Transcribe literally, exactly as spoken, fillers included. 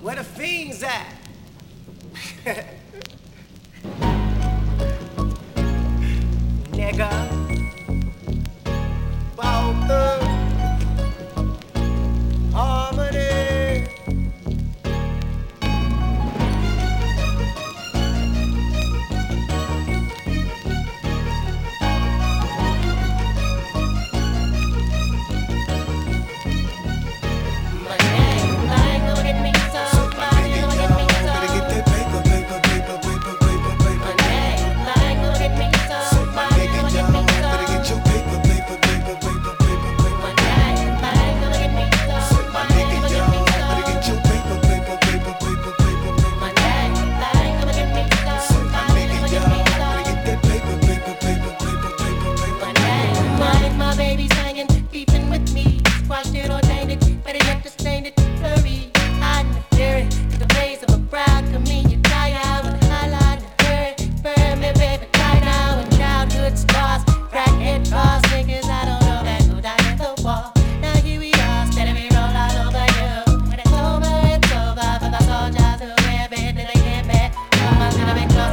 Where the fiends at? Nigga. About the harmony. Squashed it or tainted, better yet to stain it, furry.